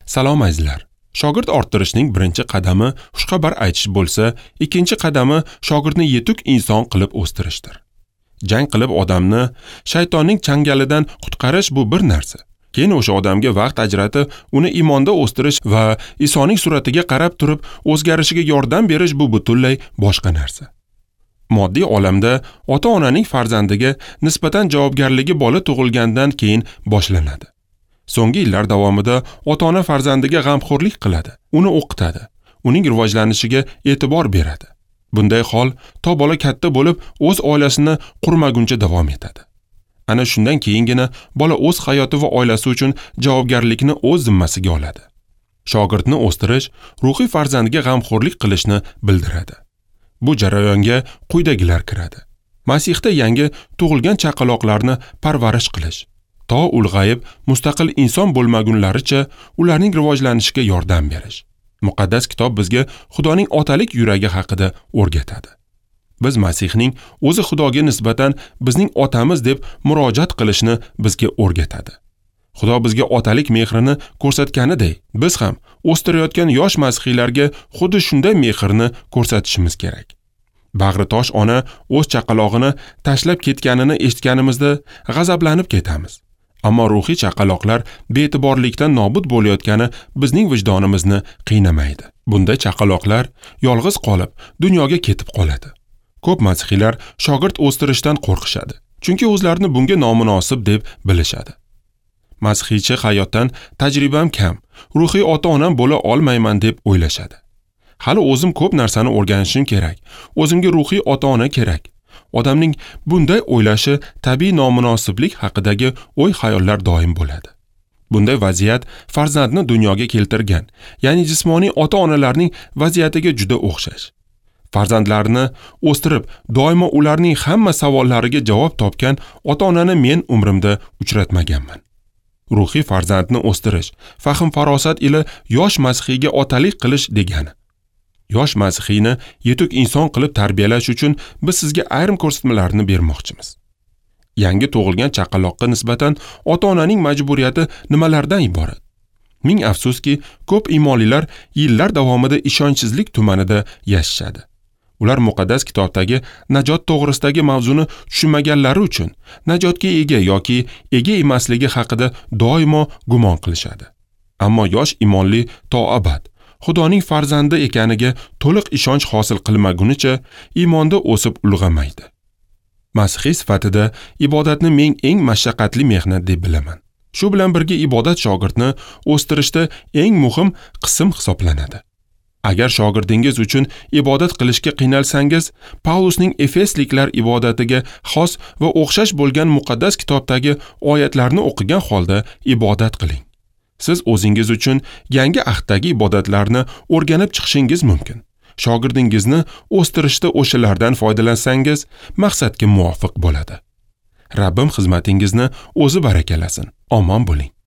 Salom azizlar. Shogird orttirishning birinchi qadami xushxabar aytish bo'lsa, ikkinchi qadami shogirdni yetuk inson qilib o'stirishdir. Jang qilib odamni shaytonning changalidan qutqarish bu bir narsa. Keyin o'sha odamga vaqt ajratib, uni iymonda o'stirish va Isoning suratiga qarab turib o'zgarishiga yordam berish bu butunlay boshqa narsa. Moddiy olamda ota-onaning farzandiga nisbatan javobgarligi bola tug'ilgandan keyin boshlanadi. So'nggi yillar davomida ota-ona farzandiga g'amxo'rlik qiladi, uni o'qitadi, uning rivojlanishiga e'tibor beradi. Bunday hol to bola katta bo'lib o'z oilasini qurmaguncha davom etadi. Ana shundan keyingina bola o'z hayoti va oilasi uchun javobgarlikni o'z zimmasiga oladi. Shogirdni o'stirish ruhiy farzandiga g'amxo'rlik qilishni bildiradi. Bu jarayonga quyidagilar kiradi. Masihda yangi tug'ilgan chaqaloqlarni parvarish qilish, to ulg'ayib mustaqil inson bo'lmagunlaricha ularning rivojlanishiga yordam berish. Muqaddas kitob bizga Xudoning otalik yuragi haqida o'rgatadi. Biz Masihning o'zi Xudoga nisbatan bizning otamiz deb murojaat qilishni bizga o'rgatadi. Xudo bizga otalik mehrini ko'rsatganidek, biz ham o'stirayotgan yosh masihiylarga xuddi shunday mehrni ko'rsatishimiz kerak. Bag'ritosh ona o'z chaqalog'ini tashlab ketganini eshitganimizda g'azablanib ketamiz. Ammo ruhiy chaqaloqlar be'tiborlikdan nobud bo'layotgani bizning vijdonimizni qiynamaydi. Bunday chaqaloqlar yolg'iz qolib dunyoga ketib qoladi. Ko'p masihiylar shogird o'stirishdan qo'rqishadi, chunki o'zlarini bunga nomunosib deb bilishadi. Masihiycha hayotdan tajribam kam, ruhiy ota-onam bo'la olmayman deb o'ylashadi. Hali o'zim ko'p narsani o'rganishim kerak, o'zimga ruhiy ota-ona kerak. Odamning bunday o'ylashi tabiiy nomunosiblik haqidagi o'y-xayollar doim bo'ladi. Bunday vaziyat farzandni dunyoga keltirgan, ya'ni jismoniy ota-onalarning vaziyatiga juda o'xshash. Farzandlarni o'stirib, doimo ularning hamma savollariga javob topgan ota-onani men umrimda uchratmaganman. Ruhiy farzandni o'stirish, fahm-farosat ila yosh masihiyga otalik qilish degani. Yosh masihiyni yetuk inson qilib tarbiyalash uchun biz sizga ayrim ko'rsatmalarni bermoqchimiz. Yangi tug'ilgan chaqaloqqa nisbatan ota-onaning majburiyati nimalardan iborat? Ming afsuski, ko'p iymonlilar yillar davomida ishonchsizlik tumanida yashashadi. Ular muqaddas kitobdagi najot to'g'risidagi mavzuni tushunmaganlari uchun najotga ega yoki ega emasligi haqida doimo gumon qilishadi. Ammo yosh iymonli to abad Xudoning farzandi ekaniga to'liq ishonch hosil qilmagunicha iymonda o'sib ulg'amaydi. Masihiy sifatida ibodatni men eng mashaqqatli mehnat deb bilaman. Shu bilan birga ibodat shogirdni o'stirishda eng muhim qism hisoblanadi. Agar shogirdingiz uchun ibodat qilishga qiynalsangiz, Pavlusning Efesliklar ibodatiga xos va o'xshash bo'lgan muqaddas kitobdagi oyatlarni o'qigan holda ibodat qiling. Siz o'zingiz uchun yangi ahddagi ibodatlarni o'rganib chiqishingiz mumkin. Shogirdingizni o'stirishda o'shalardan foydalansangiz, maqsadga muvofiq bo'ladi. Rabbim xizmatingizni o'zi barakalasin. Omon bo'ling.